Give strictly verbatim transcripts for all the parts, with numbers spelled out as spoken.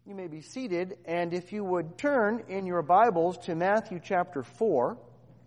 You may be seated, and if you would turn in your Bibles to Matthew chapter four.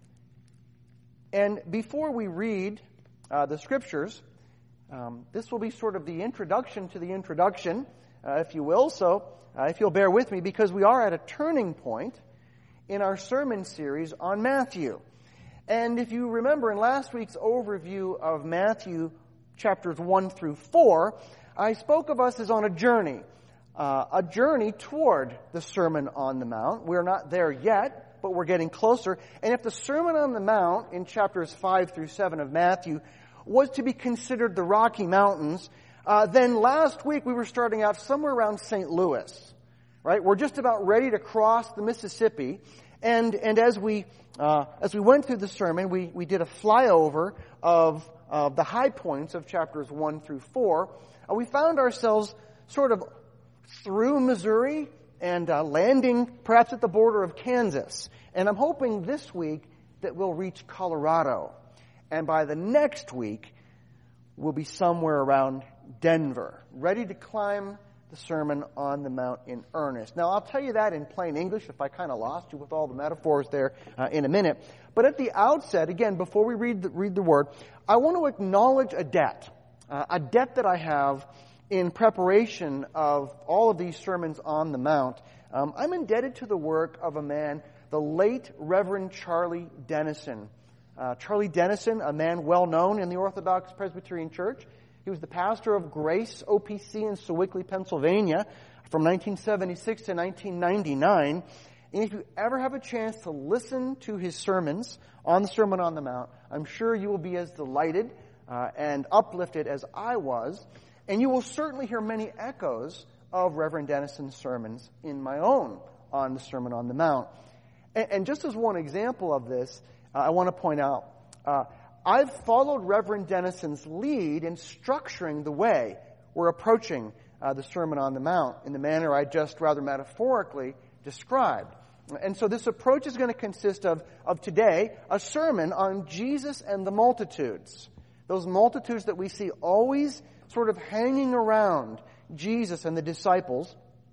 And before we read uh, the Scriptures, um, this will be sort of the introduction to the introduction, uh, if you will. So, uh, if you'll bear with me, because we are at a turning point in our sermon series on Matthew. And if you remember in last week's overview of Matthew chapters one through four, I spoke of us as on a journey. Uh, a journey toward the Sermon on the Mount. We're not there yet, but we're getting closer. And if the Sermon on the Mount in chapters five through seven of Matthew was to be considered the Rocky Mountains, uh, then last week we were starting out somewhere around Saint Louis. Right? We're just about ready to cross the Mississippi. And and as we uh, as we went through the sermon, we, we did a flyover of, of the high points of chapters one through four. Uh, we found ourselves sort of through Missouri and uh, landing perhaps at the border of Kansas. And I'm hoping this week that we'll reach Colorado. And by the next week, we'll be somewhere around Denver, ready to climb the Sermon on the Mount in earnest. Now, I'll tell you that in plain English if I kind of lost you with all the metaphors there uh, in a minute. But at the outset, again, before we read the, read the Word, I want to acknowledge a debt, uh, a debt that I have in preparation of all of these sermons on the Mount. um, I'm indebted to the work of a man, the late Reverend Charlie Dennison. Uh, Charlie Dennison, a man well known in the Orthodox Presbyterian Church. He was the pastor of Grace O P C in Sewickley, Pennsylvania, from nineteen seventy-six to nineteen ninety-nine. And if you ever have a chance to listen to his sermons on the Sermon on the Mount, I'm sure you will be as delighted uh, and uplifted as I was. And you will certainly hear many echoes of Reverend Dennison's sermons in my own on the Sermon on the Mount. And, and just as one example of this, uh, I want to point out, uh, I've followed Reverend Dennison's lead in structuring the way we're approaching uh, the Sermon on the Mount in the manner I just rather metaphorically described. And so this approach is going to consist of, of today, a sermon on Jesus and the multitudes. Those multitudes that we see always sort of hanging around Jesus and the disciples.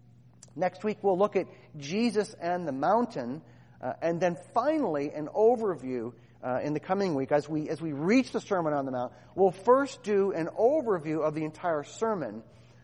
Next week we'll look at Jesus and the mountain, uh, and then finally an overview uh, in the coming week as we as we reach the Sermon on the Mount. We'll first do an overview of the entire sermon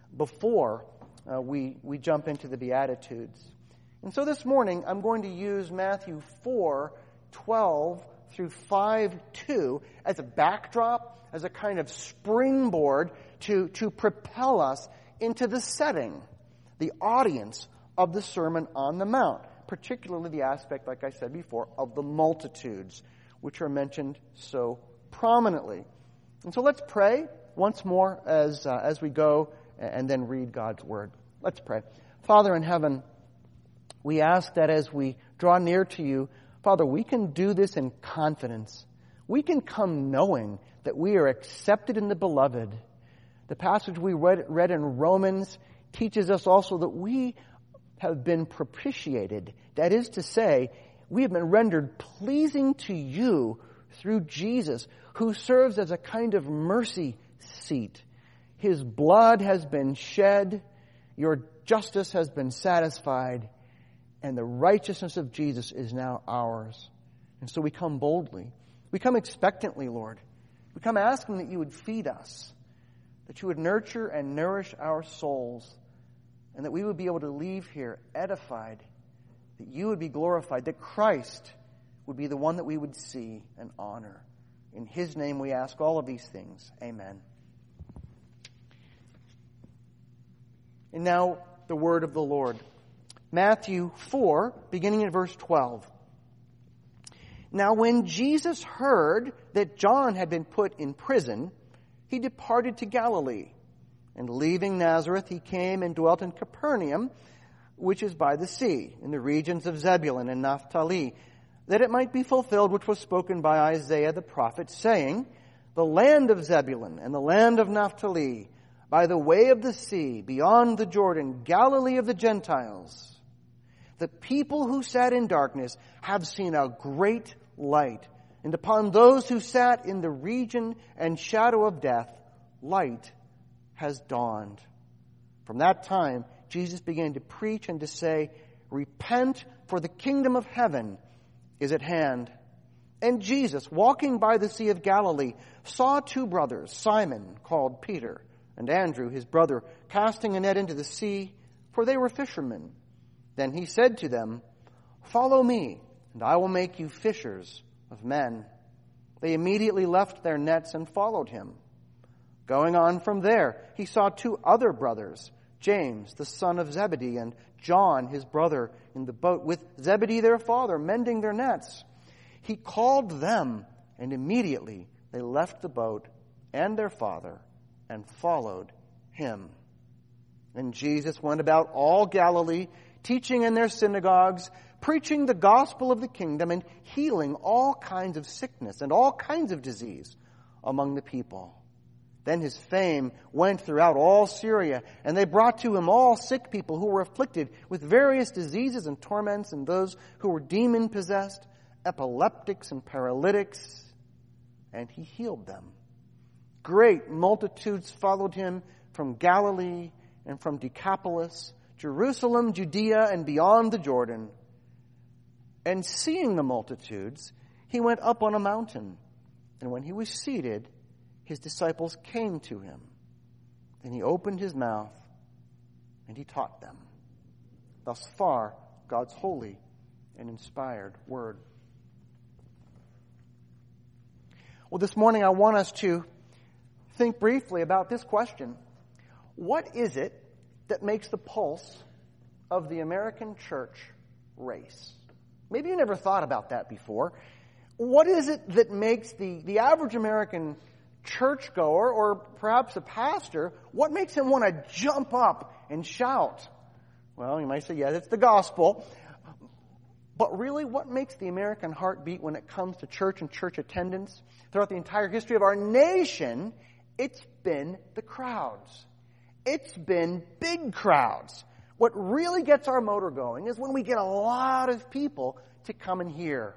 before uh, we we jump into the Beatitudes. And so this morning I'm going to use Matthew four twelve through five two as a backdrop, as a kind of springboard to, to propel us into the setting, the audience of the Sermon on the Mount, particularly the aspect, like I said before, of the multitudes, which are mentioned so prominently. And so let's pray once more as, uh, as we go and then read God's Word. Let's pray. Father in heaven, we ask that as we draw near to you, Father, we can do this in confidence. We can come knowing that we are accepted in the Beloved. The passage we read, read in Romans teaches us also that we have been propitiated. That is to say, we have been rendered pleasing to you through Jesus, who serves as a kind of mercy seat. His blood has been shed, your justice has been satisfied, and the righteousness of Jesus is now ours. And so we come boldly. We come expectantly, Lord. We come asking that you would feed us, that you would nurture and nourish our souls, and that we would be able to leave here edified, that you would be glorified, that Christ would be the one that we would see and honor. In his name we ask all of these things. Amen. And now the word of the Lord. Matthew four, beginning at verse twelve. Now when Jesus heard that John had been put in prison, he departed to Galilee. And leaving Nazareth, he came and dwelt in Capernaum, which is by the sea, in the regions of Zebulun and Naphtali, that it might be fulfilled which was spoken by Isaiah the prophet, saying, The land of Zebulun and the land of Naphtali, by the way of the sea, beyond the Jordan, Galilee of the Gentiles. The people who sat in darkness have seen a great light, and upon those who sat in the region and shadow of death, light has dawned. From that time, Jesus began to preach and to say, "Repent, for the kingdom of heaven is at hand." And Jesus, walking by the Sea of Galilee, saw two brothers, Simon, called Peter, and Andrew, his brother, casting a net into the sea, for they were fishermen. Then he said to them, "Follow me, and I will make you fishers of men." They immediately left their nets and followed him. Going on from there, he saw two other brothers, James, the son of Zebedee, and John, his brother, in the boat with Zebedee their father, mending their nets. He called them, and immediately they left the boat and their father and followed him. And Jesus went about all Galilee, teaching in their synagogues, preaching the gospel of the kingdom, and healing all kinds of sickness and all kinds of disease among the people. Then his fame went throughout all Syria, and they brought to him all sick people who were afflicted with various diseases and torments, and those who were demon-possessed, epileptics and paralytics, and he healed them. Great multitudes followed him from Galilee and from Decapolis, Jerusalem, Judea, and beyond the Jordan. And seeing the multitudes, he went up on a mountain, and when he was seated, his disciples came to him. Then he opened his mouth, and he taught them. Thus far, God's holy and inspired word. Well, this morning I want us to think briefly about this question. What is it that makes the pulse of the American church race? Maybe you never thought about that before. What is it that makes the, the average American churchgoer, or perhaps a pastor, what makes him want to jump up and shout? Well, you might say, yes, it's the gospel. But really, what makes the American heart beat when it comes to church and church attendance? Throughout the entire history of our nation, it's been the crowds. It's been big crowds. What really gets our motor going is when we get a lot of people to come and hear.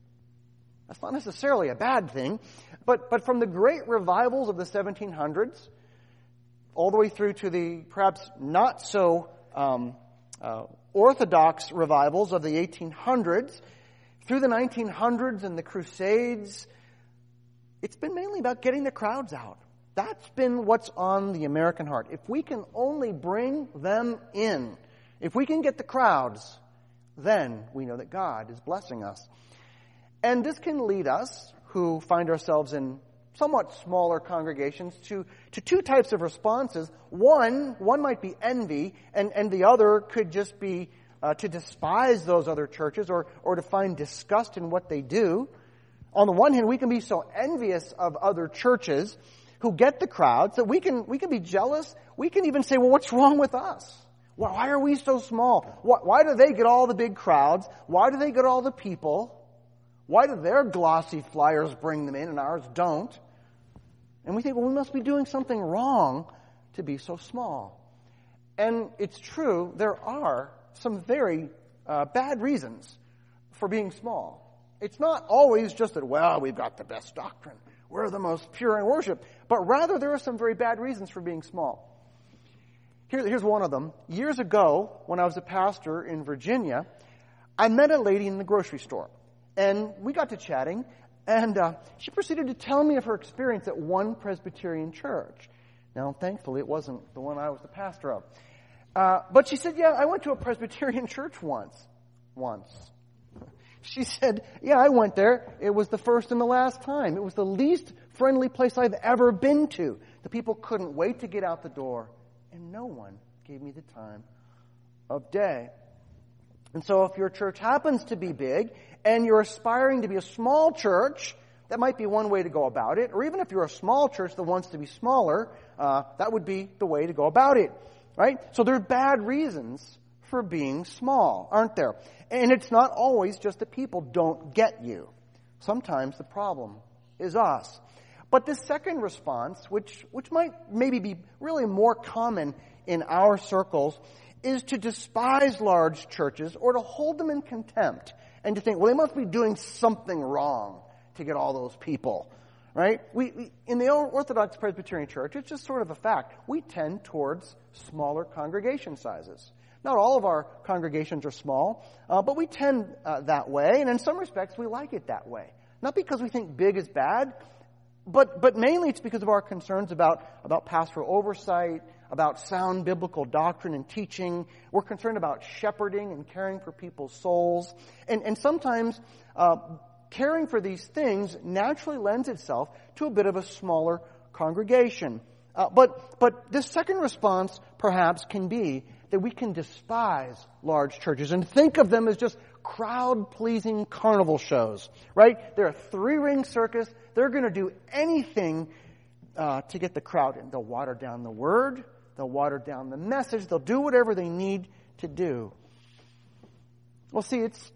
That's not necessarily a bad thing, but, but from the great revivals of the seventeen hundreds, all the way through to the perhaps not so um, uh, orthodox revivals of the eighteen hundreds, through the nineteen hundreds and the Crusades, it's been mainly about getting the crowds out. That's been what's on the American heart. If we can only bring them in, if we can get the crowds, then we know that God is blessing us. And this can lead us, who find ourselves in somewhat smaller congregations, to, to two types of responses. One, one might be envy, and, and the other could just be uh, to despise those other churches, or, or to find disgust in what they do. On the one hand, we can be so envious of other churches who get the crowds that we can we can be jealous. We can even say, well, what's wrong with us? Well, why are we so small? Why, why do they get all the big crowds? Why do they get all the people? Why do their glossy flyers bring them in and ours don't? And we think, well, we must be doing something wrong to be so small. And it's true, there are some very uh, bad reasons for being small. It's not always just that, well, we've got the best doctrine. We're the most pure in worship. But rather, there are some very bad reasons for being small. Here, here's one of them. Years ago, when I was a pastor in Virginia, I met a lady in the grocery store. And we got to chatting, and uh, she proceeded to tell me of her experience at one Presbyterian church. Now, thankfully, it wasn't the one I was the pastor of. Uh, but she said, yeah, I went to a Presbyterian church once. Once. She said, yeah, I went there. It was the first and the last time. It was the least friendly place I've ever been to. The people couldn't wait to get out the door, and no one gave me the time of day. And so if your church happens to be big, and you're aspiring to be a small church, that might be one way to go about it. Or even if you're a small church that wants to be smaller, uh, that would be the way to go about it. Right? So there are bad reasons for being small, aren't there? And it's not always just that people don't get you. Sometimes the problem is us. But the second response, which, which might maybe be really more common in our circles, is to despise large churches or to hold them in contempt and to think, well, they must be doing something wrong to get all those people. right? We, we in the Orthodox Presbyterian Church, it's just sort of a fact. We tend towards smaller congregation sizes. Not all of our congregations are small, uh, but we tend uh, that way, and in some respects we like it that way. Not because we think big is bad, but but mainly it's because of our concerns about, about pastoral oversight, about sound biblical doctrine and teaching. We're concerned about shepherding and caring for people's souls. And, and sometimes uh, caring for these things naturally lends itself to a bit of a smaller congregation. Uh, but but this second response perhaps can be that we can despise large churches and think of them as just crowd-pleasing carnival shows, right? They're a three-ring circus. They're going to do anything uh, to get the crowd in. They'll water down the word. They'll water down the message. They'll do whatever they need to do. Well, see, it's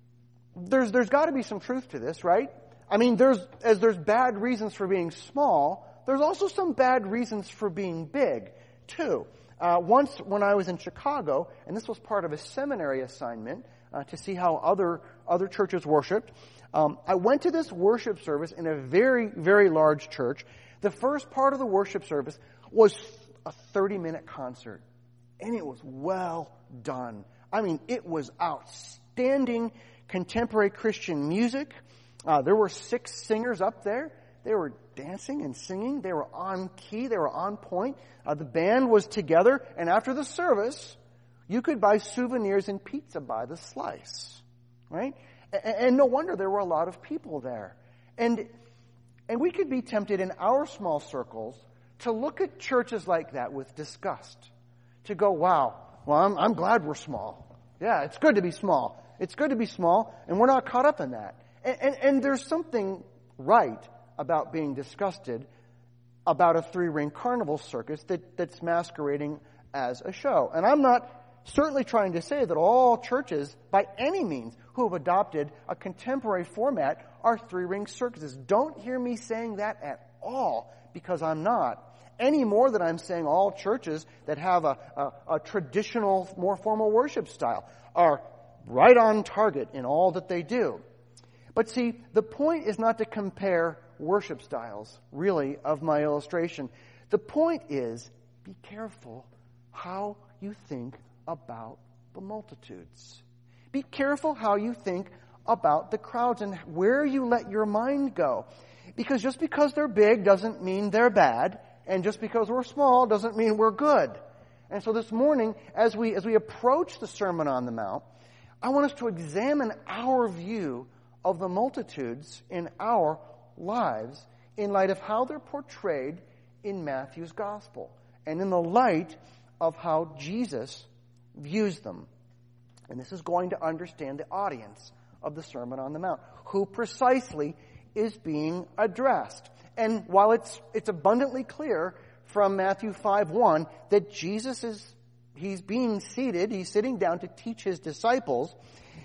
there's there's got to be some truth to this, right? I mean, there's as there's bad reasons for being small, there's also some bad reasons for being big, too. Uh, once when I was in Chicago, and this was part of a seminary assignment uh, to see how other other churches worshiped, um, I went to this worship service in a very, very large church. The first part of the worship service was a thirty-minute concert, and it was well done. I mean, it was outstanding contemporary Christian music. Uh, there were six singers up there. They were dancing and singing. They were on key. They were on point. Uh, the band was together. And after the service, you could buy souvenirs and pizza by the slice. Right? And, and no wonder there were a lot of people there. And, and we could be tempted in our small circles to look at churches like that with disgust. To go, wow, well, I'm, I'm glad we're small. Yeah, it's good to be small. It's good to be small, and we're not caught up in that. And, and, and there's something right about being disgusted about a three-ring carnival circus that, that's masquerading as a show. And I'm not certainly trying to say that all churches, by any means, who have adopted a contemporary format are three-ring circuses. Don't hear me saying that at all, because I'm not. Any more than I'm saying all churches that have a, a, a traditional, more formal worship style are right on target in all that they do. But see, the point is not to compare worship styles, really, of my illustration. The point is, be careful how you think about the multitudes. Be careful how you think about the crowds and where you let your mind go. Because just because they're big doesn't mean they're bad, and just because we're small doesn't mean we're good. And so this morning, as we as we approach the Sermon on the Mount, I want us to examine our view of the multitudes in our lives in light of how they're portrayed in Matthew's Gospel and in the light of how Jesus views them. And this is going to understand the audience of the Sermon on the Mount, who precisely is being addressed. And while it's it's abundantly clear from Matthew five one that Jesus is he's being seated, he's sitting down to teach his disciples,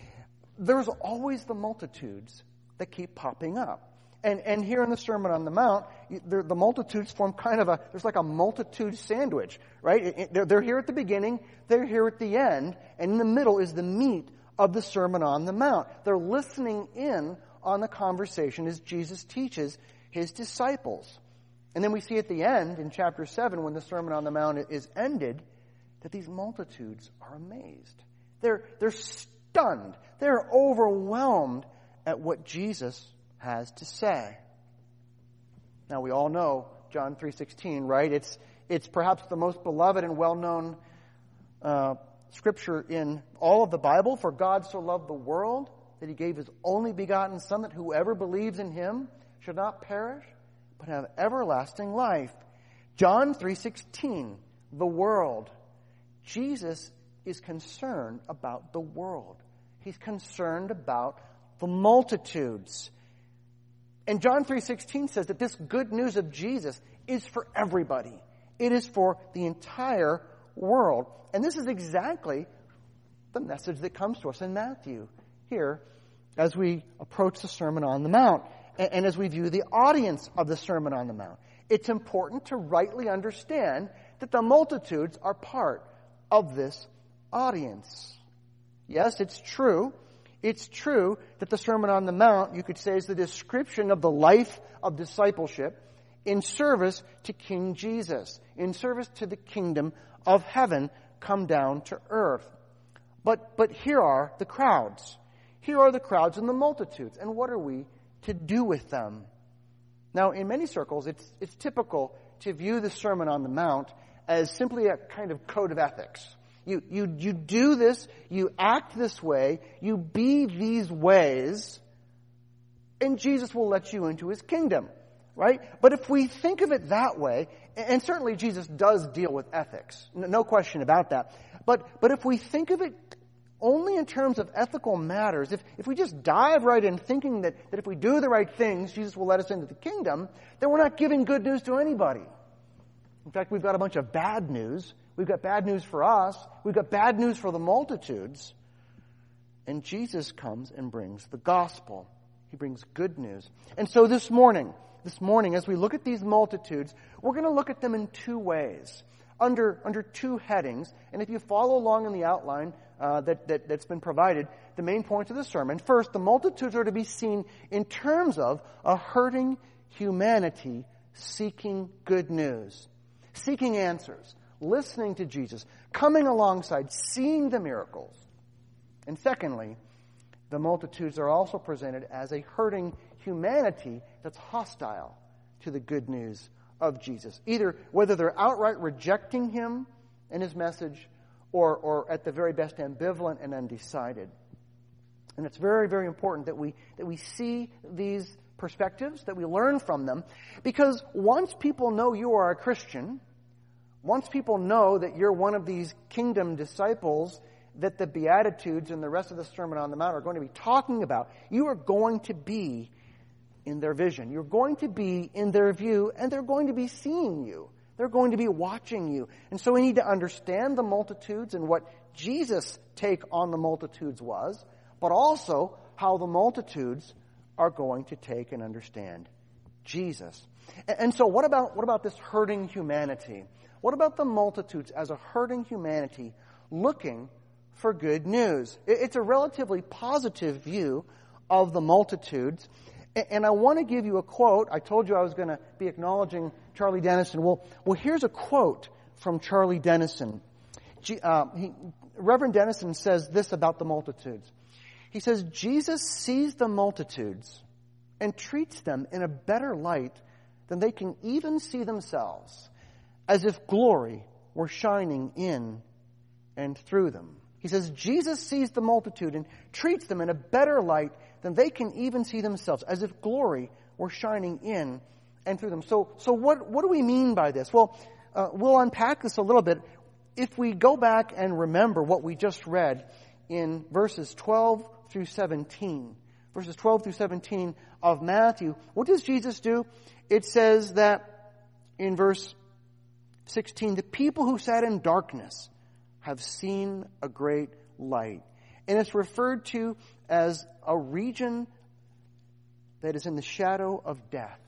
there's always the multitudes that keep popping up. And and here in the Sermon on the Mount, the, the multitudes form kind of a, there's like a multitude sandwich, right? It, it, they're, they're here at the beginning, they're here at the end, and in the middle is the meat of the Sermon on the Mount. They're listening in on the conversation as Jesus teaches his disciples. And then we see at the end, in chapter seven, when the Sermon on the Mount is ended, that these multitudes are amazed. They're, they're stunned. They're overwhelmed at what Jesus has to say. Now, we all know John three sixteen, right? It's it's perhaps the most beloved and well-known uh, scripture in all of the Bible. For God so loved the world that he gave his only begotten Son, that whoever believes in him should not perish, but have everlasting life. John three sixteen, the world. Jesus is concerned about the world. He's concerned about the multitudes. And John three sixteen says that this good news of Jesus is for everybody. It is for the entire world. And this is exactly the message that comes to us in Matthew here as we approach the Sermon on the Mount and, and as we view the audience of the Sermon on the Mount. It's important to rightly understand that the multitudes are part of this audience. Yes, it's true. It's true that the Sermon on the Mount, you could say, is the description of the life of discipleship in service to King Jesus, in service to the kingdom of heaven come down to earth. But, but here are the crowds. Here are the crowds and the multitudes. And what are we to do with them? Now, in many circles, it's, it's typical to view the Sermon on the Mount as simply a kind of code of ethics. You, you, you do this, you act this way, you be these ways, and Jesus will let you into his kingdom, right? But if we think of it that way, and certainly Jesus does deal with ethics, no question about that, but, but if we think of it only in terms of ethical matters, if, if we just dive right in thinking that, that if we do the right things, Jesus will let us into the kingdom, then we're not giving good news to anybody. In fact, we've got a bunch of bad news. We've got bad news for us. We've got bad news for the multitudes. And Jesus comes and brings the gospel. He brings good news. And so this morning, this morning, as we look at these multitudes, we're going to look at them in two ways, under, under two headings. And if you follow along in the outline uh, that, that, that's been provided, the main points of the sermon. First, the multitudes are to be seen in terms of a hurting humanity seeking good news, seeking answers, listening to Jesus, coming alongside, seeing the miracles. And secondly, the multitudes are also presented as a hurting humanity that's hostile to the good news of Jesus. Either whether they're outright rejecting him and his message, or, or at the very best ambivalent and undecided. And it's very, very important that we that we see these perspectives, that we learn from them, because once people know you are a Christian, once people know that you're one of these kingdom disciples that the Beatitudes and the rest of the Sermon on the Mount are going to be talking about, you are going to be in their vision. You're going to be in their view, and they're going to be seeing you. They're going to be watching you. And so we need to understand the multitudes and what Jesus' take on the multitudes was, but also how the multitudes are going to take and understand Jesus. And so what about, what about this hurting humanity? What about the multitudes as a hurting humanity looking for good news? It's a relatively positive view of the multitudes. And I want to give you a quote. I told you I was going to be acknowledging Charlie Dennison. Well, well here's a quote from Charlie Dennison. Uh, he, Reverend Dennison says this about the multitudes. He says, Jesus sees the multitudes and treats them in a better light than they can even see themselves, as if glory were shining in and through them. He says, Jesus sees the multitude and treats them in a better light than they can even see themselves, as if glory were shining in and through them. So, so what, what do we mean by this? Well, uh, we'll unpack this a little bit. If we go back and remember what we just read in verses twelve through seventeen, verses twelve through seventeen of Matthew, what does Jesus do? It says that in verse sixteen, the people who sat in darkness have seen a great light. And it's referred to as a region that is in the shadow of death.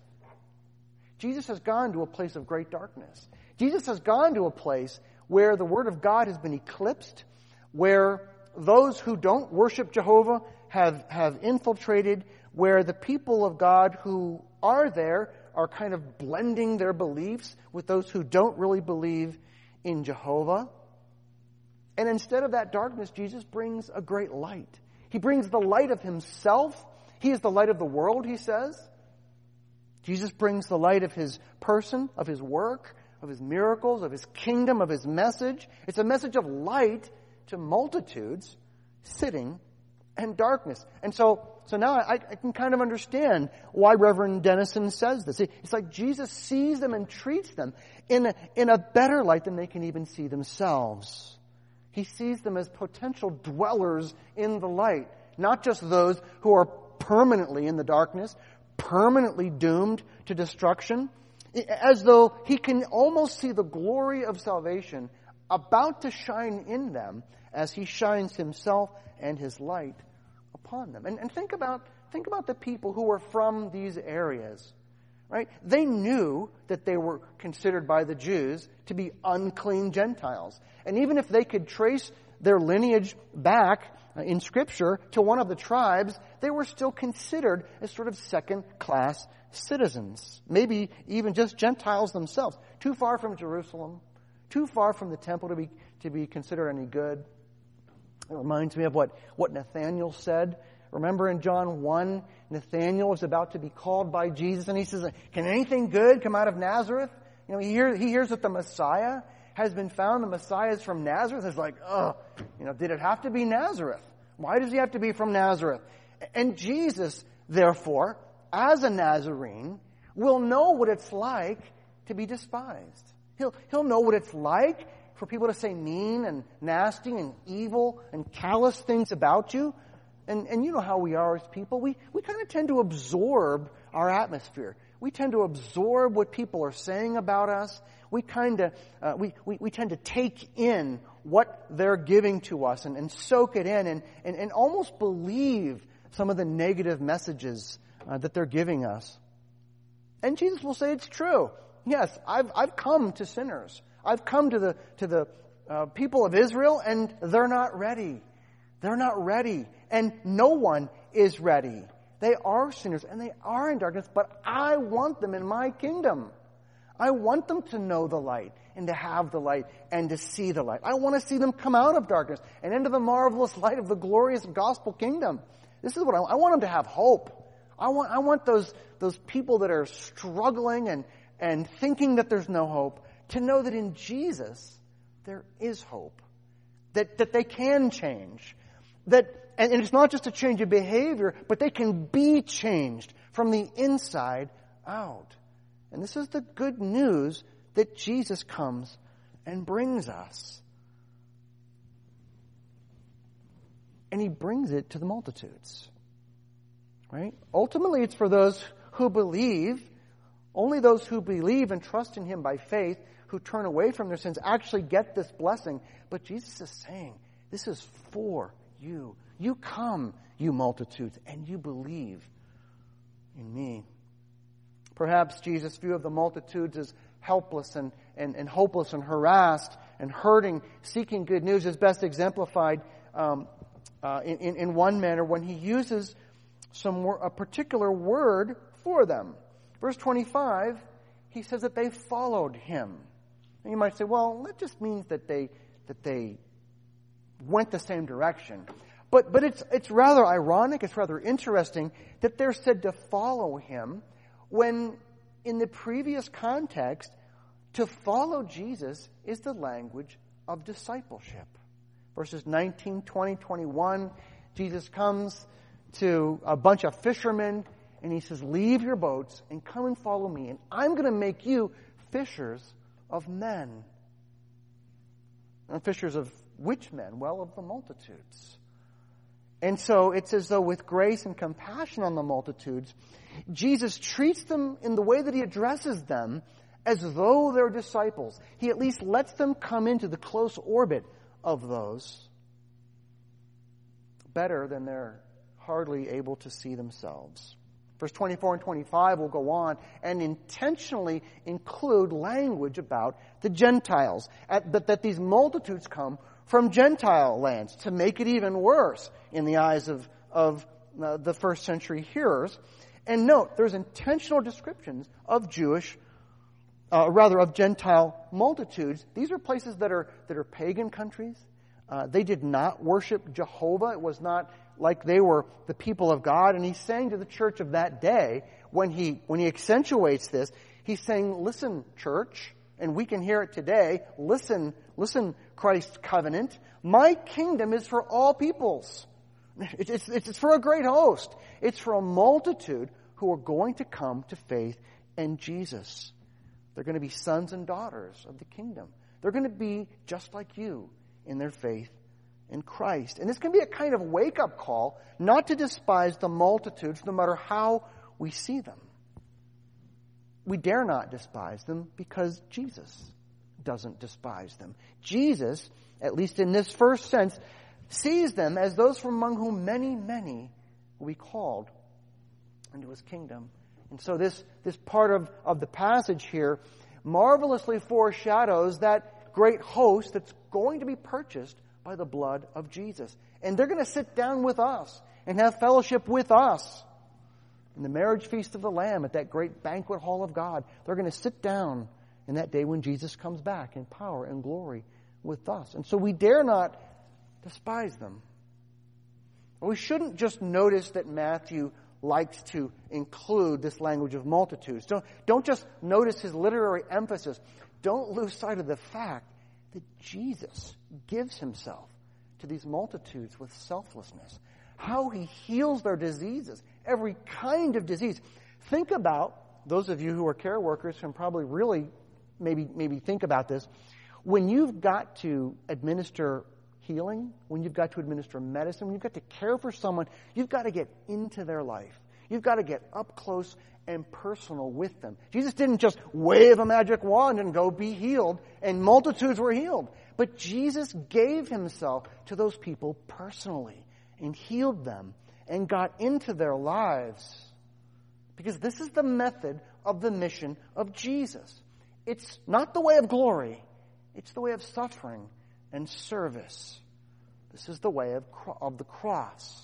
Jesus has gone to a place of great darkness. Jesus has gone to a place where the Word of God has been eclipsed, where those who don't worship Jehovah have, have infiltrated, where the people of God who are there are kind of blending their beliefs with those who don't really believe in Jehovah. And instead of that darkness, Jesus brings a great light. He brings the light of himself. He is the light of the world, he says. Jesus brings the light of his person, of his work, of his miracles, of his kingdom, of his message. It's a message of light to multitudes sitting in darkness. And so, so now I, I can kind of understand why Reverend Dennison says this. It's like Jesus sees them and treats them in a, in a better light than they can even see themselves. He sees them as potential dwellers in the light, not just those who are permanently in the darkness, permanently doomed to destruction, as though he can almost see the glory of salvation about to shine in them as he shines himself and his light upon them. And, and think about think about the people who were from these areas, right? They knew that they were considered by the Jews to be unclean Gentiles. And even if they could trace their lineage back uh, in Scripture to one of the tribes, they were still considered as sort of second-class citizens. Maybe even just Gentiles themselves. Too far from Jerusalem, too far from the temple to be to be considered any good. It reminds me of what, what Nathanael said. Remember in John one, Nathanael was about to be called by Jesus, and he says, can anything good come out of Nazareth? You know, he, hear, he hears that the Messiah has been found. The Messiah is from Nazareth. It's like, oh, you know, did it have to be Nazareth? Why does he have to be from Nazareth? And Jesus, therefore, as a Nazarene, will know what it's like to be despised. He'll, he'll know what it's like for people to say mean and nasty and evil and callous things about you. And, and you know how we are as people. We, we kind of tend to absorb our atmosphere. We tend to absorb what people are saying about us. We kind of, uh, we, we, we tend to take in what they're giving to us and, and soak it in and, and, and almost believe some of the negative messages uh, that they're giving us. And Jesus will say it's true. Yes, I've, I've come to sinners. I've come to the, to the uh, people of Israel, and they're not ready. They're not ready. And no one is ready. They are sinners and they are in darkness, but I want them in my kingdom. I want them to know the light and to have the light and to see the light. I want to see them come out of darkness and into the marvelous light of the glorious gospel kingdom. This is what I want. I want them to have hope. I want, I want those, those people that are struggling and, and thinking that there's no hope to know that in Jesus there is hope. That, that they can change. That, and it's not just a change of behavior, but they can be changed from the inside out. And this is the good news that Jesus comes and brings us. And he brings it to the multitudes. Right? Ultimately, it's for those who believe. Only those who believe and trust in him by faith, who turn away from their sins, actually get this blessing. But Jesus is saying, this is for you. You come, you multitudes, and you believe in me. Perhaps Jesus' view of the multitudes is helpless and, and, and hopeless and harassed and hurting, seeking good news is best exemplified um, uh, in, in, in one manner when he uses some a particular word for them. Verse twenty-five, he says that they followed him. And you might say, well, that just means that they that they went the same direction. But but it's it's rather ironic, it's rather interesting that they're said to follow him when in the previous context, to follow Jesus is the language of discipleship. Verses nineteen, twenty, twenty-one, Jesus comes to a bunch of fishermen and he says, leave your boats and come and follow me, and I'm going to make you fishers of men. And fishers of which men? Well, of the multitudes. And so it's as though with grace and compassion on the multitudes, Jesus treats them in the way that he addresses them as though they're disciples. He at least lets them come into the close orbit of those better than they're hardly able to see themselves. Verse twenty-four and twenty-five will go on and intentionally include language about the Gentiles, but that these multitudes come from Gentile lands to make it even worse in the eyes of, of uh, the first century hearers. And note, there's intentional descriptions of Jewish, uh, rather of Gentile multitudes. These are places that are that are pagan countries. Uh, they did not worship Jehovah. It was not like they were the people of God. And he's saying to the church of that day, when he when he accentuates this, he's saying, listen, church, and we can hear it today, listen, listen, Christ's covenant, my kingdom is for all peoples. It's, it's, it's for a great host. It's for a multitude who are going to come to faith in Jesus. They're going to be sons and daughters of the kingdom. They're going to be just like you in their faith in Christ. And this can be a kind of wake-up call not to despise the multitudes no matter how we see them. We dare not despise them because Jesus doesn't despise them. Jesus, at least in this first sense, sees them as those from among whom many, many will be called into his kingdom. And so this, this part of, of the passage here marvelously foreshadows that great host that's going to be purchased by the blood of Jesus. And they're going to sit down with us and have fellowship with us in the marriage feast of the Lamb at that great banquet hall of God. They're going to sit down in that day when Jesus comes back in power and glory with us. And so we dare not despise them. We shouldn't just notice that Matthew likes to include this language of multitudes. Don't, don't just notice his literary emphasis. Don't lose sight of the fact that Jesus gives himself to these multitudes with selflessness. How he heals their diseases, every kind of disease. Think about, those of you who are care workers can probably really maybe maybe think about this. When you've got to administer healing, when you've got to administer medicine, when you've got to care for someone, you've got to get into their life. You've got to get up close and personal with them. Jesus didn't just wave a magic wand and go be healed, and multitudes were healed. But Jesus gave himself to those people personally and healed them and got into their lives. Because this is the method of the mission of Jesus. It's not the way of glory. It's the way of suffering and service. This is the way of, of the cross.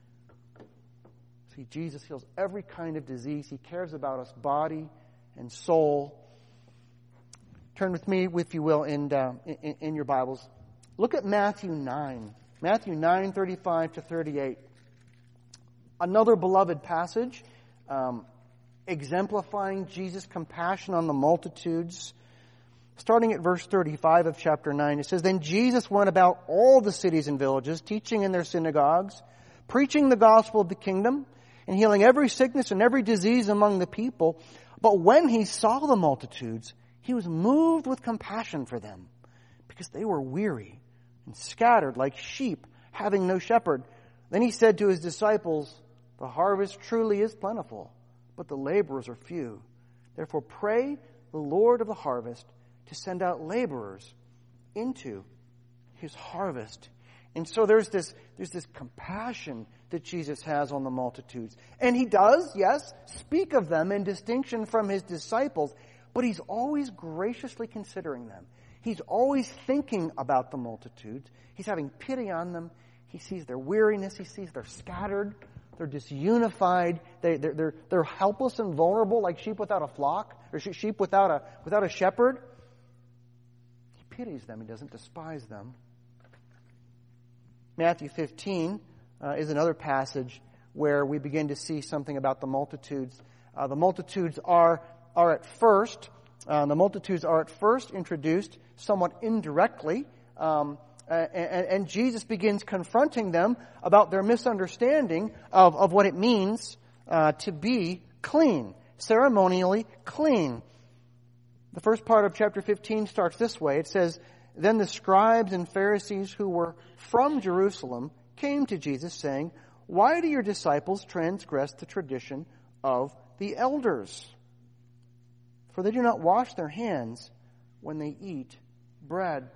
See, Jesus heals every kind of disease. He cares about us, body and soul. Turn with me, if you will, in, uh, in, in your Bibles. Look at Matthew nine. Matthew nine, thirty-five to thirty-eight. Another beloved passage, um, exemplifying Jesus' compassion on the multitudes. Starting at verse thirty-five of chapter nine, it says, Then Jesus went about all the cities and villages, teaching in their synagogues, preaching the gospel of the kingdom, and healing every sickness and every disease among the people. But when he saw the multitudes, he was moved with compassion for them, because they were weary and scattered like sheep, having no shepherd. Then he said to his disciples, The harvest truly is plentiful, but the laborers are few. Therefore pray the Lord of the harvest to send out laborers into his harvest. And so there's this, there's this compassion that Jesus has on the multitudes. And he does, yes, speak of them in distinction from his disciples, but he's always graciously considering them. He's always thinking about the multitudes. He's having pity on them. He sees their weariness. He sees they're scattered. They're disunified. They, they're, they're, they're helpless and vulnerable like sheep without a flock, or sheep without a, without a shepherd. He pities them. He doesn't despise them. Matthew fifteen uh, is another passage where we begin to see something about the multitudes. Uh, the multitudes are, are at first, uh, the multitudes are at first introduced somewhat indirectly, um, and, and Jesus begins confronting them about their misunderstanding of, of what it means uh, to be clean, ceremonially clean. The first part of chapter fifteen starts this way. It says, Then the scribes and Pharisees who were from Jerusalem came to Jesus, saying, Why do your disciples transgress the tradition of the elders? For they do not wash their hands when they eat bread.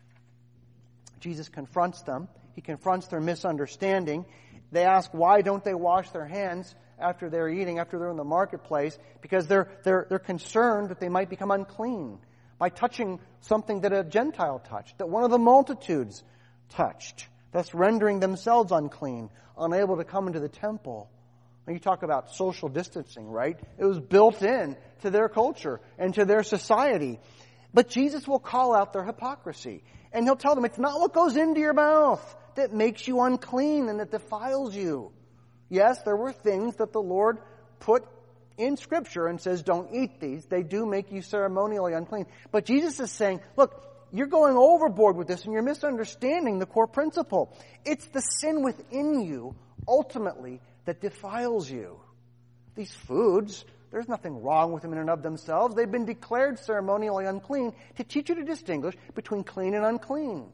Jesus confronts them. He confronts their misunderstanding. They ask, why don't they wash their hands after they're eating, after they're in the marketplace? Because they're, they're, they're concerned that they might become unclean by touching something that a Gentile touched, that one of the multitudes touched, thus rendering themselves unclean, unable to come into the temple. When you talk about social distancing, right? It was built in to their culture and to their society. But Jesus will call out their hypocrisy. And he'll tell them, it's not what goes into your mouth that makes you unclean and that defiles you. Yes, there were things that the Lord put in Scripture and says, don't eat these. They do make you ceremonially unclean. But Jesus is saying, look, you're going overboard with this and you're misunderstanding the core principle. It's the sin within you, ultimately, that defiles you. These foods, there's nothing wrong with them in and of themselves. They've been declared ceremonially unclean to teach you to distinguish between clean and unclean.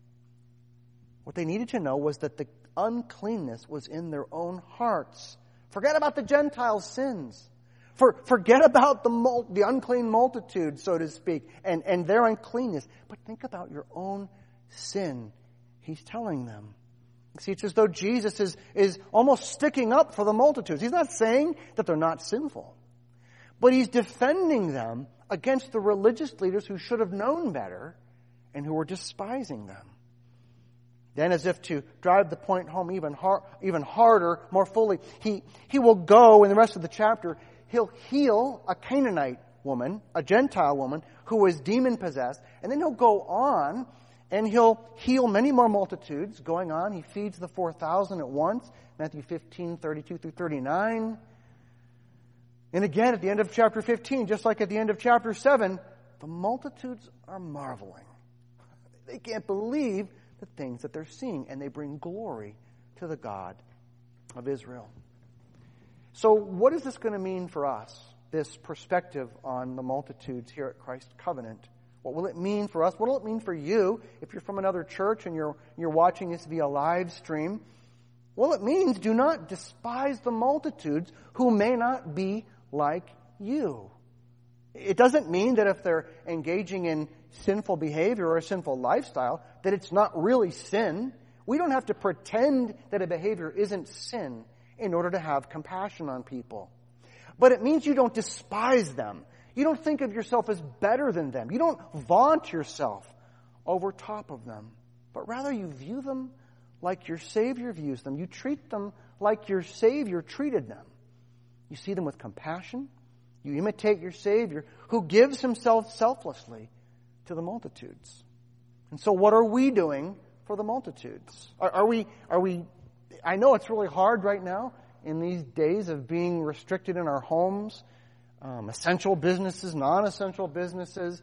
What they needed to know was that the uncleanness was in their own hearts. Forget about the Gentiles' sins. For, forget about the mul- the unclean multitude, so to speak, and, and their uncleanness. But think about your own sin, he's telling them. See, it's as though Jesus is, is almost sticking up for the multitudes. He's not saying that they're not sinful, but he's defending them against the religious leaders who should have known better and who were despising them. Then, as if to drive the point home even har- even harder, more fully, he, he will go, in the rest of the chapter, he'll heal a Canaanite woman, a Gentile woman, who was demon-possessed. And then he'll go on, and he'll heal many more multitudes. Going on, he feeds the four thousand at once, Matthew fifteen, thirty-two through thirty-nine. And again, at the end of chapter fifteen, just like at the end of chapter seven, the multitudes are marveling. They can't believe the things that they're seeing, and they bring glory to the God of Israel. So what is this going to mean for us, this perspective on the multitudes here at Christ Covenant? What will it mean for us? What will it mean for you if you're from another church and you're, you're watching this via live stream? Well, it means do not despise the multitudes who may not be like you. It doesn't mean that if they're engaging in sinful behavior or a sinful lifestyle, that it's not really sin. We don't have to pretend that a behavior isn't sin in order to have compassion on people. But it means you don't despise them. You don't think of yourself as better than them. You don't vaunt yourself over top of them. But rather you view them like your Savior views them. You treat them like your Savior treated them. You see them with compassion. You imitate your Savior who gives himself selflessly to the multitudes. And so what are we doing for the multitudes? Are, are we, are we, I know it's really hard right now in these days of being restricted in our homes, um, essential businesses, non-essential businesses.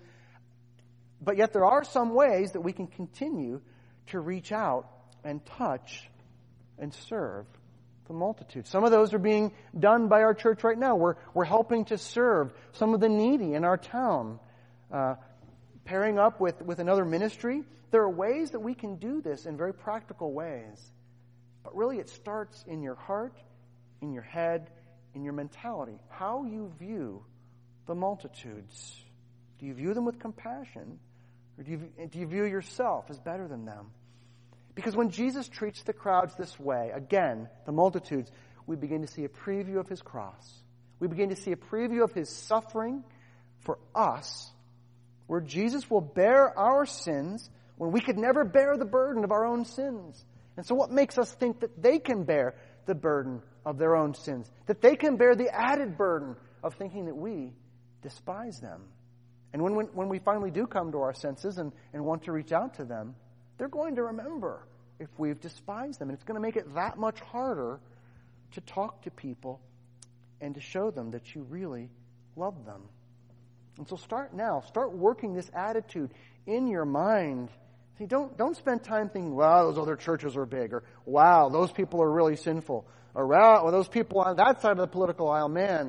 But yet there are some ways that we can continue to reach out and touch and serve the multitude. Some of those are being done by our church right now. We're, we're helping to serve some of the needy in our town. Uh, pairing up with, with another ministry. There are ways that we can do this in very practical ways. But really it starts in your heart, in your head, in your mentality. How you view the multitudes. Do you view them with compassion? Or do you, do you view yourself as better than them? Because when Jesus treats the crowds this way, again, the multitudes, we begin to see a preview of his cross. We begin to see a preview of his suffering for us, where Jesus will bear our sins when we could never bear the burden of our own sins. And so what makes us think that they can bear the burden of their own sins? That they can bear the added burden of thinking that we despise them? And when, when, when we finally do come to our senses and, and want to reach out to them, they're going to remember if we've despised them. And it's going to make it that much harder to talk to people and to show them that you really love them. And so start now. Start working this attitude in your mind. See, don't, don't spend time thinking, wow, those other churches are big, or wow, those people are really sinful, or wow, well, those people on that side of the political aisle, man.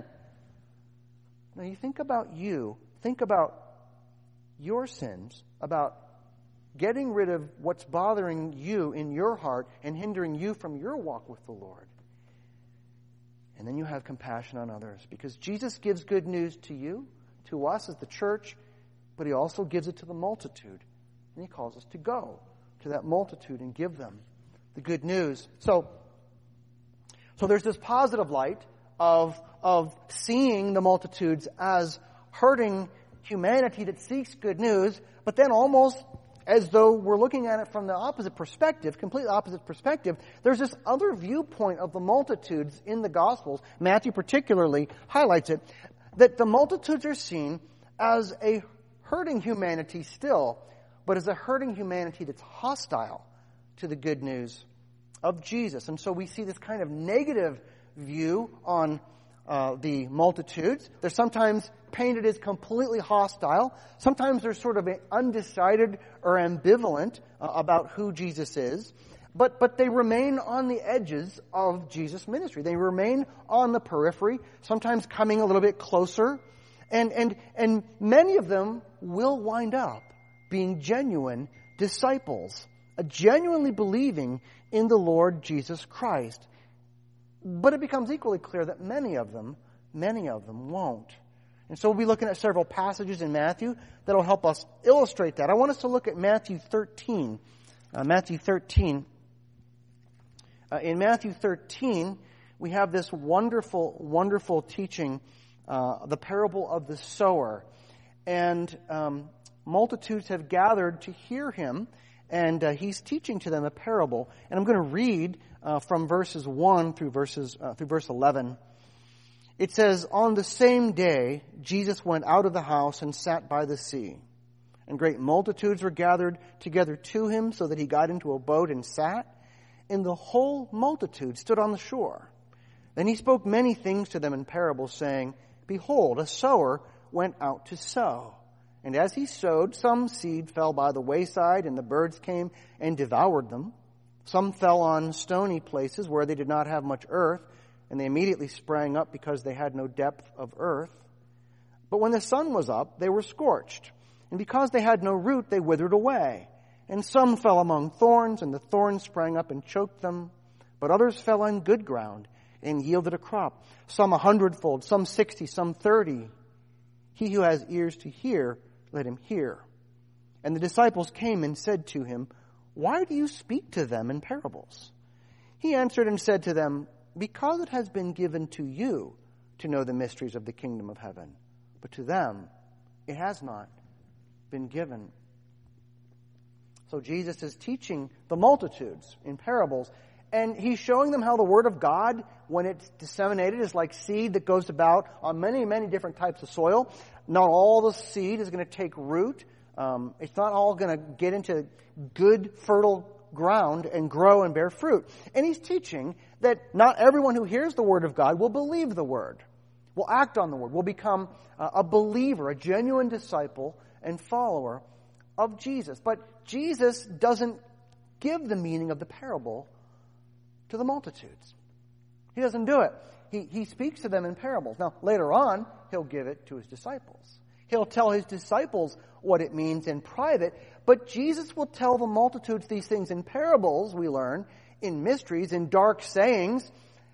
Now you think about you. Think about your sins, about getting rid of what's bothering you in your heart and hindering you from your walk with the Lord. And then you have compassion on others, because Jesus gives good news to you, to us as the church, but he also gives it to the multitude. And he calls us to go to that multitude and give them the good news. So, so there's this positive light of, of seeing the multitudes as hurting humanity that seeks good news, but then almost as though we're looking at it from the opposite perspective, completely opposite perspective, there's this other viewpoint of the multitudes in the Gospels. Matthew particularly highlights it, that the multitudes are seen as a hurting humanity still, but as a hurting humanity that's hostile to the good news of Jesus. And so we see this kind of negative view on uh, the multitudes. They're sometimes painted as completely hostile. Sometimes they're sort of undecided or ambivalent uh, about who Jesus is. But but they remain on the edges of Jesus' ministry. They remain on the periphery, sometimes coming a little bit closer. And and and many of them will wind up being genuine disciples, uh, genuinely believing in the Lord Jesus Christ. But it becomes equally clear that many of them, many of them won't. And so we'll be looking at several passages in Matthew that will help us illustrate that. I want us to look at Matthew thirteen. Uh, Matthew thirteen. Uh, in Matthew thirteen, we have this wonderful, wonderful teaching, uh, the parable of the sower. And um, multitudes have gathered to hear him. and uh, he's teaching to them a parable. And I'm going to read uh, from verses one through verses uh, through verse eleven. It says, "On the same day, Jesus went out of the house and sat by the sea. And great multitudes were gathered together to him, so that he got into a boat and sat. And the whole multitude stood on the shore. Then he spoke many things to them in parables, saying, Behold, a sower went out to sow. And as he sowed, some seed fell by the wayside, and the birds came and devoured them. Some fell on stony places where they did not have much earth, and they immediately sprang up because they had no depth of earth. But when the sun was up, they were scorched. And because they had no root, they withered away. And some fell among thorns, and the thorns sprang up and choked them. But others fell on good ground and yielded a crop, some a hundredfold, some sixty, some thirty. He who has ears to hear, let him hear." And the disciples came and said to him, "Why do you speak to them in parables?" He answered and said to them, "Because it has been given to you to know the mysteries of the kingdom of heaven, but to them it has not been given." So Jesus is teaching the multitudes in parables, and he's showing them how the Word of God, when it's disseminated, is like seed that goes about on many, many different types of soil. Not all the seed is going to take root. Um, it's not all going to get into good, fertile ground and grow and bear fruit. And he's teaching that not everyone who hears the Word of God will believe the Word, will act on the Word, will become a believer, a genuine disciple and follower of Jesus. But Jesus doesn't give the meaning of the parable to the multitudes. He doesn't do it. He, he speaks to them in parables. Now, later on, he'll give it to his disciples. He'll tell his disciples what it means in private, but Jesus will tell the multitudes these things in parables, we learn, in mysteries, in dark sayings,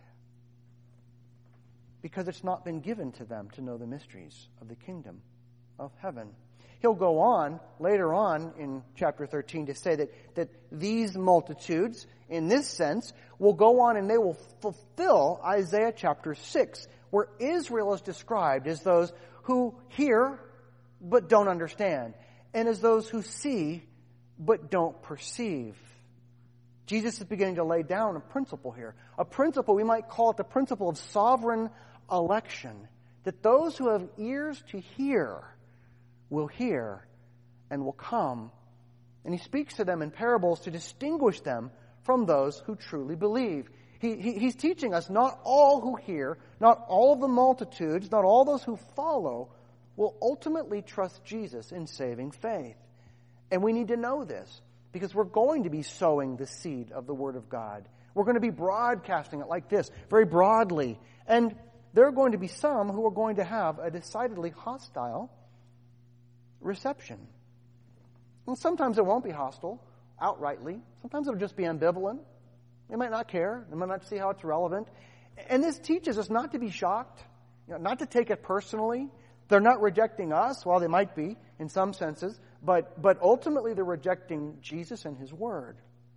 because it's not been given to them to know the mysteries of the kingdom of heaven. He'll go on later on in chapter thirteen to say that, that these multitudes, in this sense, will go on and they will fulfill Isaiah chapter six, where Israel is described as those who hear but don't understand, and as those who see but don't perceive. Jesus is beginning to lay down a principle here. A principle, we might call it the principle of sovereign election, that those who have ears to hear will hear and will come. And he speaks to them in parables to distinguish them from those who truly believe. He, he, he's teaching us not all who hear, not all of the multitudes, not all those who follow will ultimately trust Jesus in saving faith. And we need to know this because we're going to be sowing the seed of the Word of God. We're going to be broadcasting it like this, very broadly. And there are going to be some who are going to have a decidedly hostile reception. And sometimes it won't be hostile outrightly. Sometimes it'll just be ambivalent. They might not care. They might not see how it's relevant. And this teaches us not to be shocked, you know, not to take it personally. They're not rejecting us. Well, they might be in some senses, but, but ultimately they're rejecting Jesus and His Word.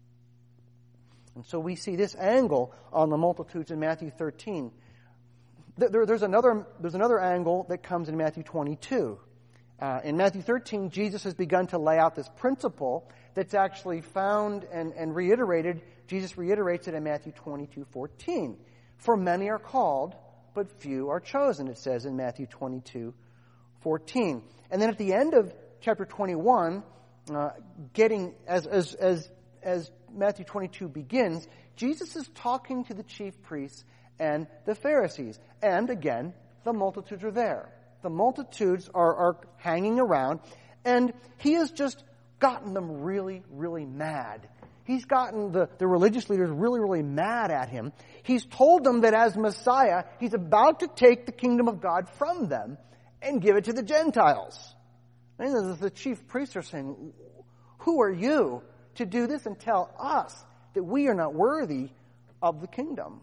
And so we see this angle on the multitudes in Matthew thirteen. There, there's another, there's another angle that comes in Matthew twenty-two. Uh, in Matthew thirteen, Jesus has begun to lay out this principle that's actually found and, and reiterated. Jesus reiterates it in Matthew twenty-two fourteen. For many are called, but few are chosen, it says in Matthew twenty-two fourteen. And then at the end of chapter twenty-one, uh, getting as as as as Matthew twenty-two begins, Jesus is talking to the chief priests and the Pharisees. And again, the multitudes are there. The multitudes are, are hanging around, and he has just gotten them really, really mad. He's gotten the, the religious leaders really, really mad at him. He's told them that as Messiah, he's about to take the kingdom of God from them and give it to the Gentiles. And the chief priests are saying, who are you to do this and tell us that we are not worthy of the kingdom?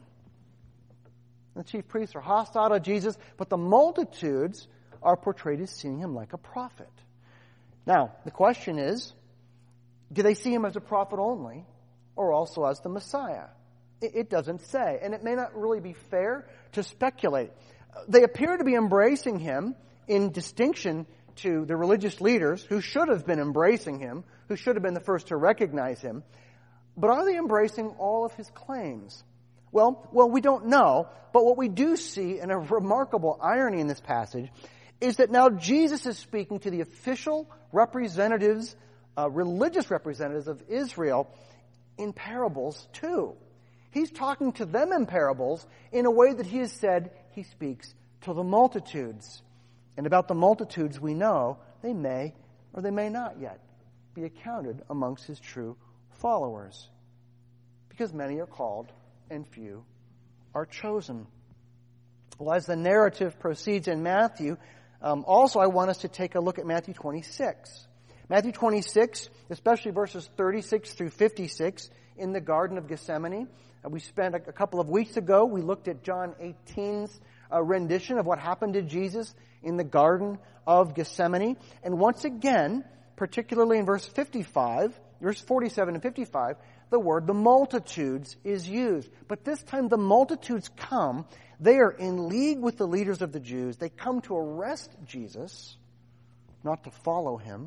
The chief priests are hostile to Jesus, but the multitudes are portrayed as seeing him like a prophet. Now, the question is, do they see him as a prophet only, or also as the Messiah? It, it doesn't say, and it may not really be fair to speculate. They appear to be embracing him in distinction to the religious leaders who should have been embracing him, who should have been the first to recognize him. But are they embracing all of his claims? Well, well, we don't know, but what we do see, and a remarkable irony in this passage, is that now Jesus is speaking to the official representatives, uh, religious representatives of Israel in parables too. He's talking to them in parables in a way that he has said he speaks to the multitudes. And about the multitudes we know they may or they may not yet be accounted amongst his true followers. Because many are called and few are chosen. Well, as the narrative proceeds in Matthew, um, also I want us to take a look at Matthew twenty-six. Matthew twenty-six, especially verses thirty-six through fifty-six, in the Garden of Gethsemane. Uh, we spent a, a couple of weeks ago, we looked at John eighteen's uh, rendition of what happened to Jesus in the Garden of Gethsemane. And once again, particularly in verse fifty-five, verse forty-seven and fifty-five, the word the multitudes is used. But this time the multitudes come. They are in league with the leaders of the Jews. They come to arrest Jesus, not to follow him.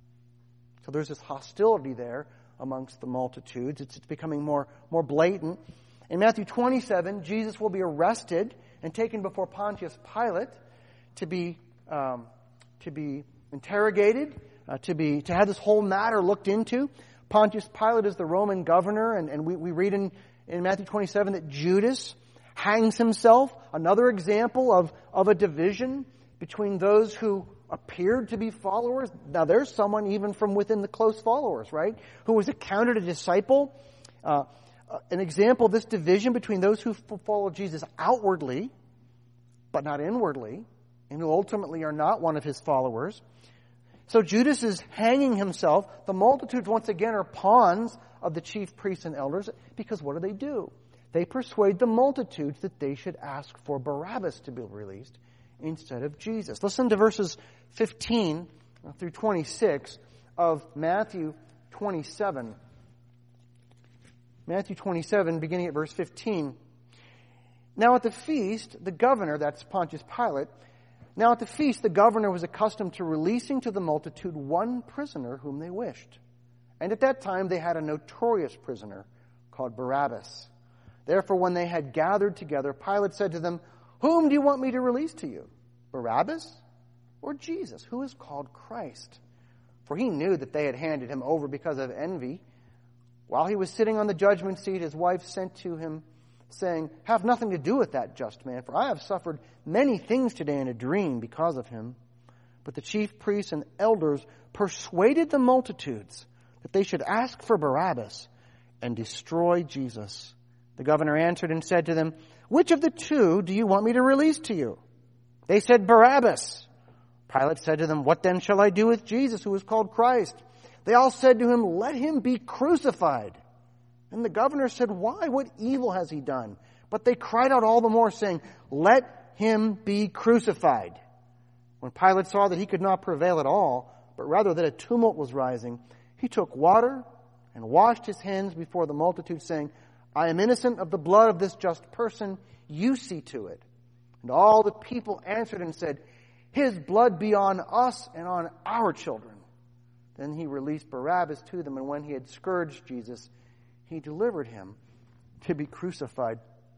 So there's this hostility there amongst the multitudes. It's, it's becoming more, more blatant. In Matthew twenty-seven, Jesus will be arrested and taken before Pontius Pilate to be um, to be interrogated, uh, to be to have this whole matter looked into. Pontius Pilate is the Roman governor, and, and we, we read in, in Matthew twenty-seven that Judas hangs himself. Another example of, of a division between those who appeared to be followers. Now there's someone even from within the close followers, right, who was accounted a disciple. Uh, an example of this division between those who follow Jesus outwardly, but not inwardly, and who ultimately are not one of his followers. So Judas is hanging himself. The multitudes once again are pawns of the chief priests and elders, because what do they do? They persuade the multitudes that they should ask for Barabbas to be released instead of Jesus. Listen to verses fifteen through twenty-six of Matthew twenty-seven. Matthew twenty-seven, beginning at verse fifteen. Now at the feast, the governor, that's Pontius Pilate, now at the feast the governor was accustomed to releasing to the multitude one prisoner whom they wished. And at that time they had a notorious prisoner called Barabbas. Therefore when they had gathered together, Pilate said to them, "Whom do you want me to release to you? Barabbas or Jesus, who is called Christ?" For he knew that they had handed him over because of envy. While he was sitting on the judgment seat, his wife sent to him, saying, "Have nothing to do with that just man, for I have suffered many things today in a dream because of him." But the chief priests and elders persuaded the multitudes that they should ask for Barabbas and destroy Jesus. The governor answered and said to them, "Which of the two do you want me to release to you?" They said, "Barabbas." Pilate said to them, "What then shall I do with Jesus, who is called Christ?" They all said to him, "Let him be crucified." And the governor said, "Why? What evil has he done?" But they cried out all the more, saying, "Let him be crucified." When Pilate saw that he could not prevail at all, but rather that a tumult was rising, he took water and washed his hands before the multitude, saying, "I am innocent of the blood of this just person. You see to it." And all the people answered and said, "His blood be on us and on our children." Then he released Barabbas to them, and when he had scourged Jesus, he delivered him to be crucified.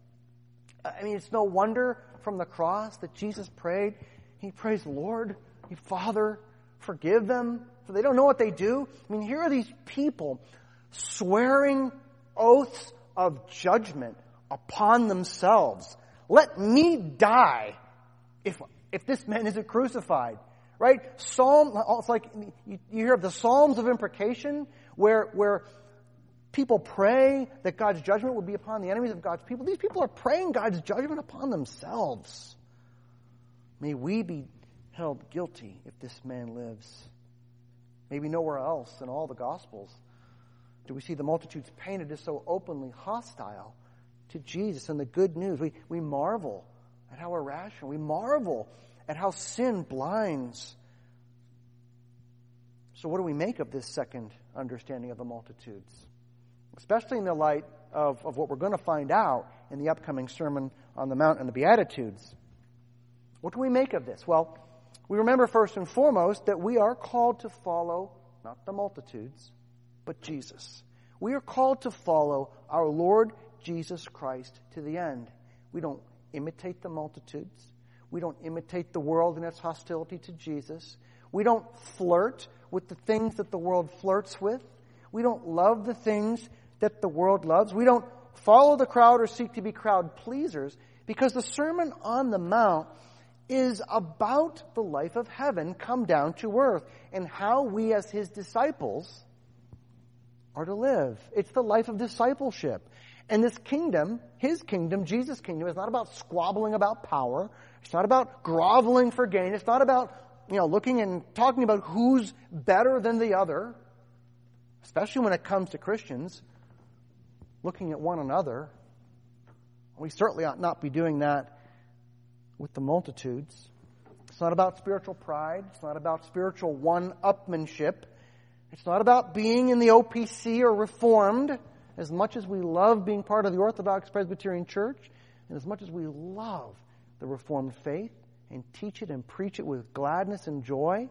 I mean, it's no wonder from the cross that Jesus prayed. He prays, "Lord, Father, forgive them, for they don't know what they do." I mean, here are these people swearing oaths of judgment upon themselves. Let me die if if this man isn't crucified. Right? Psalm, it's like you, you hear of the Psalms of imprecation where where people pray that God's judgment would be upon the enemies of God's people. These people are praying God's judgment upon themselves. May we be held guilty if this man lives. Maybe nowhere else in all the Gospels do we see the multitudes painted as so openly hostile to Jesus and the good news. We, we marvel at how irrational. We marvel at how sin blinds. So what do we make of this second understanding of the multitudes? Especially in the light of, of what we're going to find out in the upcoming Sermon on the Mount and the Beatitudes. What do we make of this? Well, we remember first and foremost that we are called to follow not the multitudes, but Jesus. We are called to follow our Lord Jesus Christ to the end. We don't imitate the multitudes. We don't imitate the world and its hostility to Jesus. We don't flirt with the things that the world flirts with. We don't love the things that the world loves. We don't follow the crowd or seek to be crowd pleasers, because the Sermon on the Mount is about the life of heaven come down to earth and how we as His disciples are to live. It's the life of discipleship. And this kingdom, His kingdom, Jesus' kingdom, is not about squabbling about power. It's not about groveling for gain. It's not about, you know, looking and talking about who's better than the other, especially when it comes to Christians, looking at one another. We certainly ought not be doing that with the multitudes. It's not about spiritual pride. It's not about spiritual one-upmanship. It's not about being in the O P C or Reformed, as much as we love being part of the Orthodox Presbyterian Church, and as much as we love the Reformed faith and teach it and preach it with gladness and joy.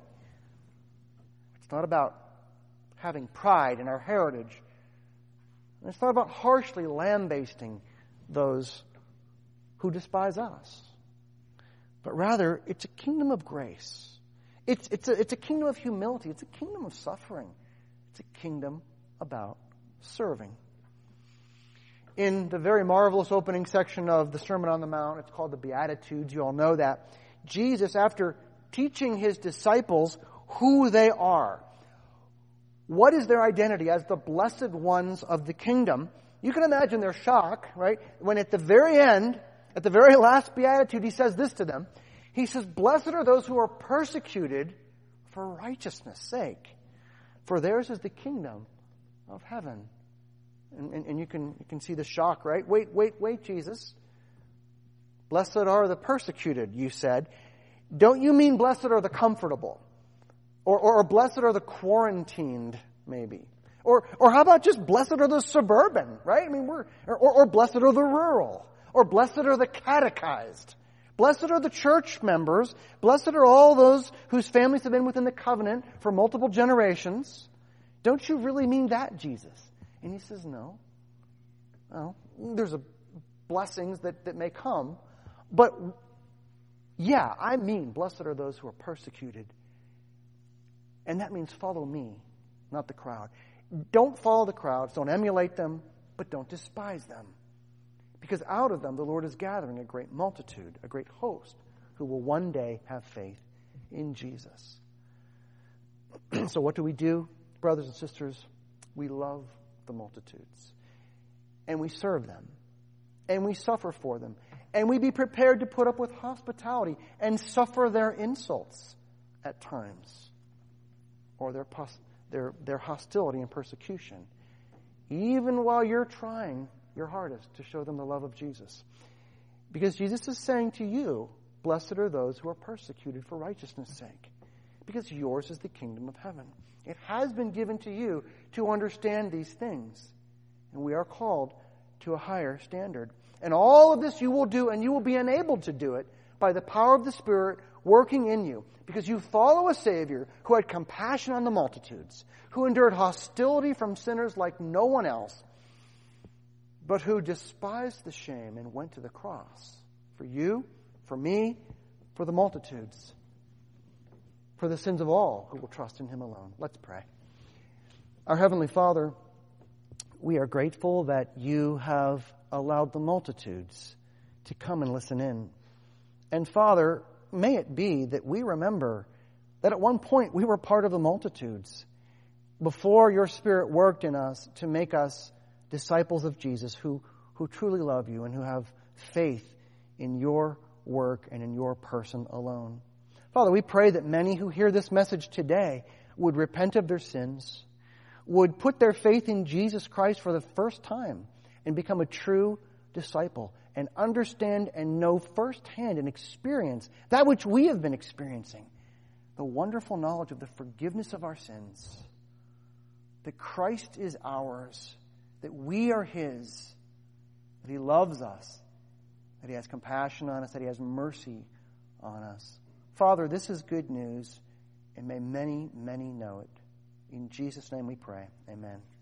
It's not about having pride in our heritage. And it's not about harshly lambasting those who despise us. But rather, it's a kingdom of grace. It's, it's, a, it's a kingdom of humility. It's a kingdom of suffering. It's a kingdom about serving. In the very marvelous opening section of the Sermon on the Mount, it's called the Beatitudes. You all know that. Jesus, after teaching His disciples who they are, what is their identity as the blessed ones of the kingdom, you can imagine their shock, right? When at the very end, at the very last Beatitude, He says this to them. He says, "Blessed are those who are persecuted for righteousness' sake, for theirs is the kingdom of heaven." And, and, and you can you can see the shock, right? Wait, wait, wait, Jesus. Blessed are the persecuted, you said. Don't you mean blessed are the comfortable? Or, or, or blessed are the quarantined, maybe? Or or how about just blessed are the suburban, right? I mean, we're or, or blessed are the rural. Or blessed are the catechized. Blessed are the church members. Blessed are all those whose families have been within the covenant for multiple generations. Don't you really mean that, Jesus? And He says, no. Well, there's a blessings that, that may come. But, yeah, I mean, blessed are those who are persecuted. And that means follow me, not the crowd. Don't follow the crowds. Don't emulate them, but don't despise them. Because out of them, the Lord is gathering a great multitude, a great host, who will one day have faith in Jesus. So what do we do, brothers and sisters? We love the multitudes. And we serve them. And we suffer for them. And we be prepared to put up with hospitality and suffer their insults at times. Or their, pos- their, their hostility and persecution. Even while you're trying your hardest to show them the love of Jesus. Because Jesus is saying to you, blessed are those who are persecuted for righteousness' sake. Because yours is the kingdom of heaven. It has been given to you to understand these things. And we are called to a higher standard. And all of this you will do, and you will be enabled to do it by the power of the Spirit working in you. Because you follow a Savior who had compassion on the multitudes, who endured hostility from sinners like no one else, but who despised the shame and went to the cross. For you, for me, for the multitudes. For the sins of all who will trust in Him alone. Let's pray. Our Heavenly Father, we are grateful that You have allowed the multitudes to come and listen in. And Father, may it be that we remember that at one point we were part of the multitudes before Your Spirit worked in us to make us disciples of Jesus who, who truly love You and who have faith in Your work and in Your person alone. Father, we pray that many who hear this message today would repent of their sins, would put their faith in Jesus Christ for the first time and become a true disciple and understand and know firsthand and experience that which we have been experiencing, the wonderful knowledge of the forgiveness of our sins, that Christ is ours, that we are His, that He loves us, that He has compassion on us, that He has mercy on us. Father, this is good news, and may many, many know it. In Jesus' name we pray. Amen.